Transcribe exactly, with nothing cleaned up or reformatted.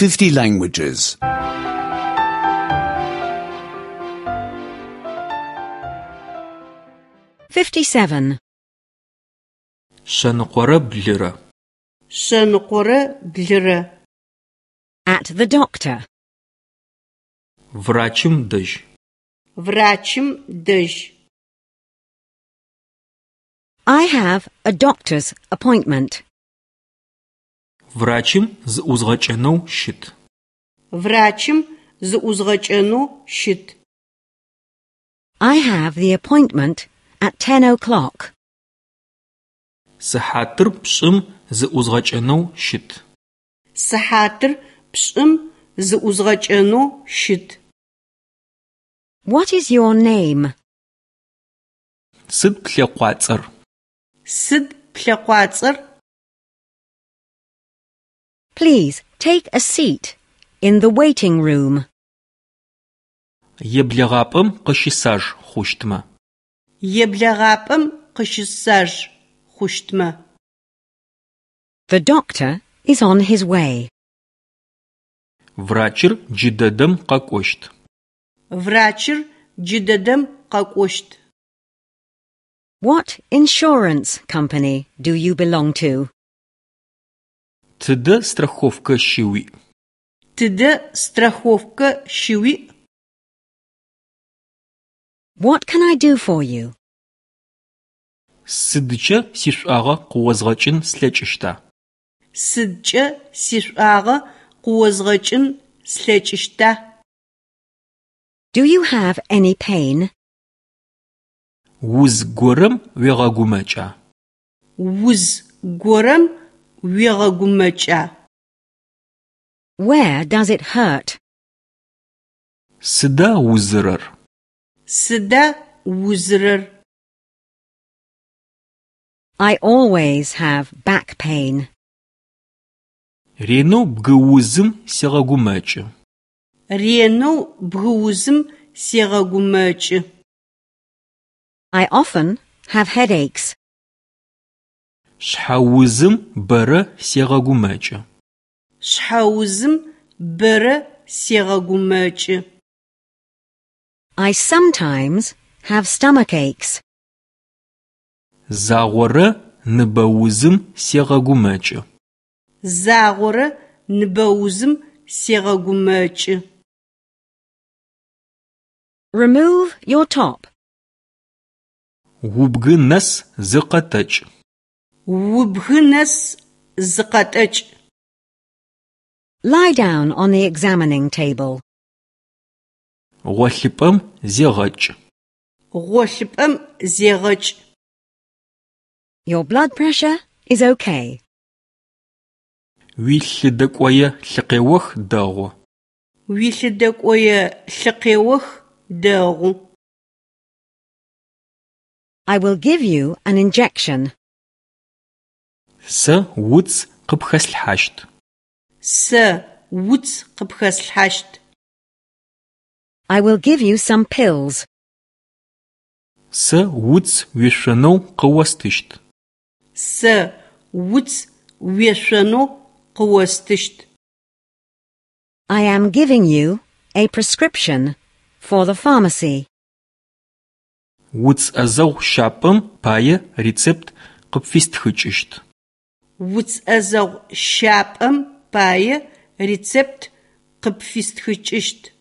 fifty languages. fifty-seven. Шъэныкъорэ блырэ. Шъэныкъорэ блырэ. At the doctor. Врачым дэжь. Врачым дэжь. I have a doctor's appointment. Врачым зыӏузгъэкӏэнэу щыт. Врачым зыӏузгъэкӏэнэу щыт. I have the appointment at ten o'clock. Сыхьатыр пшӏым зыӏузгъэкӏэнэу щыт. Сыхьатыр пшӏым зыӏузгъэкӏэнэу щыт. What is your name? Сыд плъэкъуацӏэр? Сыд плъэкъуацӏэр? Please take a seat in the waiting room. Еблэгъапӏэм къыщисаж хъущтмэ. Еблэгъапӏэм къыщысаж хъущтмэ. The doctor is on his way. Врачыр джыдэдэм къэкӏощт. Врачыр джыдэдэм къэкӏощт. What insurance company do you belong to? Тыдэ страховкэ щыуиӏ? Тыдэ страховкэ щыуиӏ? What can I do for you? Сыдкӏэ сишӏуагъэ къыозгъэкӏын слъэкӏыщта? Сыдкӏэ сишӏуагъэ къыозгъэкӏын слъэкӏыщта? Do you have any pain? Уз горэм уегъэгумэкӏа? Уз горэм уегъэгумэкӏа? Where does it hurt? Сыда узырэр? Сыда узырэр? I always have back pain. Ренэу бгыузым сегъэгумэкӏы. Ренэу бгыузым сегъэгумэкӏы. I often have headaches. Шъхьаузым бэрэ сегъэгумэкӏы. Шъхьаузым бэрэ сегъэгумэкӏы. I sometimes have stomach aches. Загъорэ ныбэузым сегъэгумэкӏы. Загъорэ ныбэузым сегъэгумэкӏы. Remove your top. Убгы нэс зыкъэтэкӏ. Убгы нэс зыкъэтэкӏ. Lie down on the examining table. Гъолъыпӏэм зегъэкӏ. Гъолъыпӏэм зегъэкӏ. Your blood pressure is okay. Уилъыдэкӏое лъыкъеох дэгъу. Уилъыдэкӏое лъыкъеох дэгъу. I will give you an injection. Сэ уц къыпхэслъхьащт. Сэ уц къыпхэслъхьащт. I will give you some pills. Сэ уц уешъонэу къыостыщт. Сэ уц уешъонэу къыостыщт. I am giving you a prescription for the pharmacy. Уцӏэзэгъу щапӏэм пае рецепт къыпфистхыкӏыщт. Уцӏэзэгъу щапӏэм пае рецепт къыпфистхыкӏыщт.